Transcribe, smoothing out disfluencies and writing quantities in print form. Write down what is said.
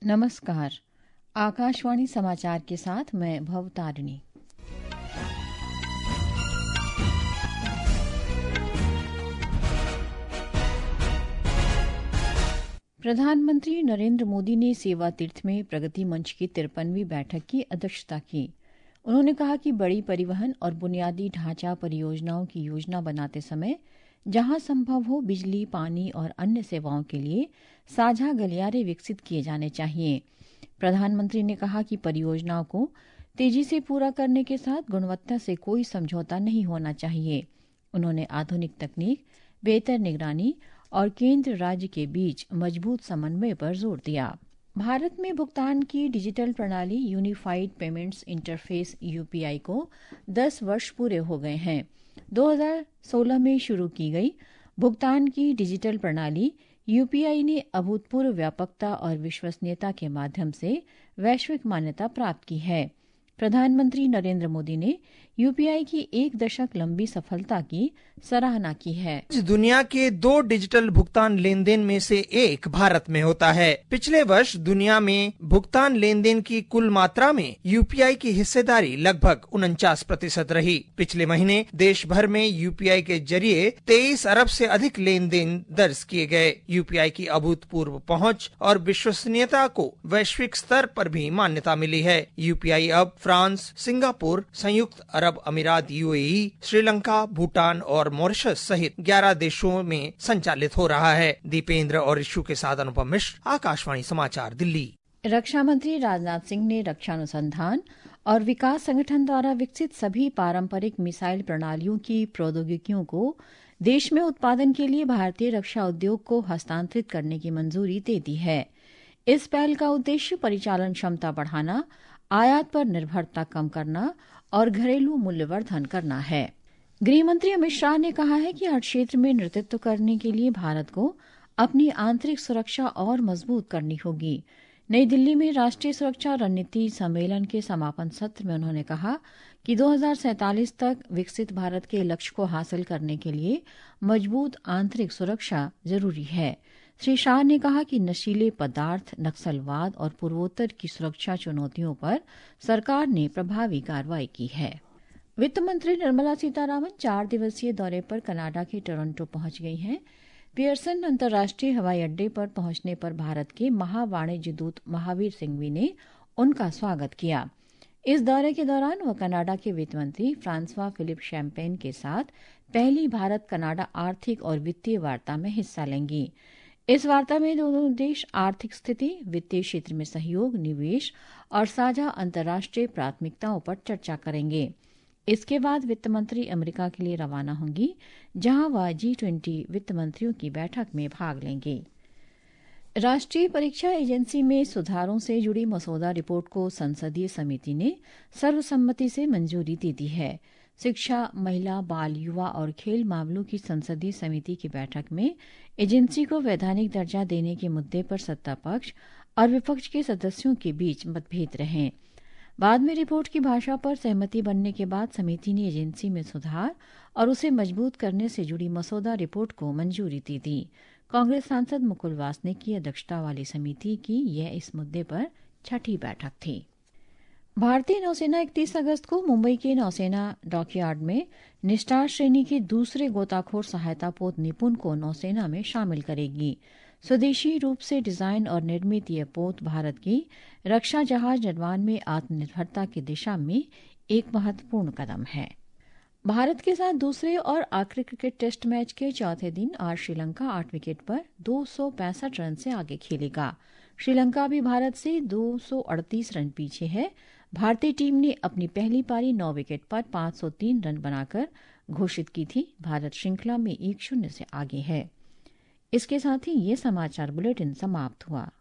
नमस्कार। आकाशवाणी समाचार के साथ मैं भवतारिणी। प्रधानमंत्री नरेंद्र मोदी ने सेवा तीर्थ में प्रगति मंच की 53वीं बैठक की अध्यक्षता की। उन्होंने कहा कि बड़ी परिवहन और बुनियादी ढांचा परियोजनाओं की योजना बनाते समय जहां संभव हो बिजली, पानी और अन्य सेवाओं के लिए साझा गलियारे विकसित किए जाने चाहिए। प्रधानमंत्री ने कहा कि परियोजनाओं को तेजी से पूरा करने के साथ गुणवत्ता से कोई समझौता नहीं होना चाहिए। उन्होंने आधुनिक तकनीक, बेहतर निगरानी और केंद्र राज्य के बीच मजबूत समन्वय पर जोर दिया। भारत में भुगतान की डिजिटल प्रणाली यूनिफाइड पेमेंट्स इंटरफेस यूपीआई को 10 वर्ष पूरे हो गए हैं। 2016 में शुरू की गई भुगतान की डिजिटल प्रणाली यूपीआई ने अभूतपूर्व व्यापकता और विश्वसनीयता के माध्यम से वैश्विक मान्यता प्राप्त की है। प्रधानमंत्री नरेंद्र मोदी ने यूपीआई की 1 दशक लंबी सफलता की सराहना की है। दुनिया के 2 डिजिटल भुगतान लेन देन में से एक भारत में होता है। पिछले वर्ष दुनिया में भुगतान लेन देन की कुल मात्रा में यूपीआई की हिस्सेदारी लगभग 49% रही। पिछले महीने देश भर में यूपीआई के जरिए 23 अरब से अधिक लेन देन दर्ज किए गए। यूपीआई की अभूतपूर्व पहुंच और विश्वसनीयता को वैश्विक स्तर पर भी मान्यता मिली है। यूपीआई अब फ्रांस, सिंगापुर, संयुक्त अरब अमीरात यूएई, श्रीलंका, भूटान और मॉरिशस सहित 11 देशों में संचालित हो रहा है। दीपेंद्र और इशू के साथ अनुपम मिश्र, आकाशवाणी समाचार, दिल्ली। रक्षा मंत्री राजनाथ सिंह ने रक्षा अनुसंधान और विकास संगठन द्वारा विकसित सभी पारंपरिक मिसाइल प्रणालियों की प्रौद्योगिकियों को देश में उत्पादन के लिए भारतीय रक्षा उद्योग को हस्तांतरित करने की मंजूरी दे दी है। इस पहल का उद्देश्य परिचालन क्षमता बढ़ाना, आयात पर निर्भरता कम करना और घरेलू मूल्यवर्धन करना है। गृहमंत्री अमित शाह ने कहा है कि हर क्षेत्र में नेतृत्व करने के लिए भारत को अपनी आंतरिक सुरक्षा और मजबूत करनी होगी। नई दिल्ली में राष्ट्रीय सुरक्षा रणनीति सम्मेलन के समापन सत्र में उन्होंने कहा कि 2047 तक विकसित भारत के लक्ष्य को हासिल करने के लिए मजबूत आंतरिक सुरक्षा जरूरी है। श्री शाह ने कहा कि नशीले पदार्थ, नक्सलवाद और पूर्वोत्तर की सुरक्षा चुनौतियों पर सरकार ने प्रभावी कार्रवाई की है। वित्त मंत्री निर्मला सीतारामन 4 दिवसीय दौरे पर कनाडा के टोरंटो पहुंच गई हैं। पियर्सन अंतर्राष्ट्रीय हवाई अड्डे पर पहुंचने पर भारत के महावाणिज्य दूत महावीर सिंघवी ने उनका स्वागत किया। इस दौरे के दौरान वह कनाडा के वित्त मंत्री फ्रांसवा फिलिप शैम्पेन के साथ पहली भारत कनाडा आर्थिक और वित्तीय वार्ता में हिस्सा लेंगी। इस वार्ता में दोनों देश आर्थिक स्थिति, वित्तीय क्षेत्र में सहयोग, निवेश और साझा अंतर्राष्ट्रीय प्राथमिकताओं पर चर्चा करेंगे। इसके बाद वित्त मंत्री अमेरिका के लिए रवाना होंगी, जहां वह G20 वित्त मंत्रियों की बैठक में भाग लेंगे। राष्ट्रीय परीक्षा एजेंसी में सुधारों से जुड़ी मसौदा रिपोर्ट को संसदीय समिति ने सर्वसम्मति से मंजूरी दे दी है। शिक्षा, महिला, बाल, युवा और खेल मामलों की संसदीय समिति की बैठक में एजेंसी को वैधानिक दर्जा देने के मुद्दे पर सत्ता पक्ष और विपक्ष के सदस्यों के बीच मतभेद रहे। बाद में रिपोर्ट की भाषा पर सहमति बनने के बाद समिति ने एजेंसी में सुधार और उसे मजबूत करने से जुड़ी मसौदा रिपोर्ट को मंजूरी दे दी। कांग्रेस सांसद मुकुल वासनिक की अध्यक्षता वाली समिति की यह इस मुद्दे पर 6ठी बैठक थी। भारतीय नौसेना 31 अगस्त को मुंबई के नौसेना डॉकयार्ड में निस्टार श्रेणी के दूसरे गोताखोर सहायता पोत निपुण को नौसेना में शामिल करेगी। स्वदेशी रूप से डिजाइन और निर्मित यह पोत भारत की रक्षा जहाज निर्माण में आत्मनिर्भरता की दिशा में एक महत्वपूर्ण कदम है। भारत के साथ दूसरे और आखिरी क्रिकेट टेस्ट मैच के चौथे दिन आज श्रीलंका 8 विकेट पर 265 रन से आगे खेलेगा। श्रीलंका भी भारत से 238 रन पीछे है। भारतीय टीम ने अपनी पहली पारी 9 विकेट पर 503 रन बनाकर घोषित की थी। भारत श्रृंखला में 1-0 से आगे है। इसके साथ ही ये समाचार बुलेटिन समाप्त हुआ।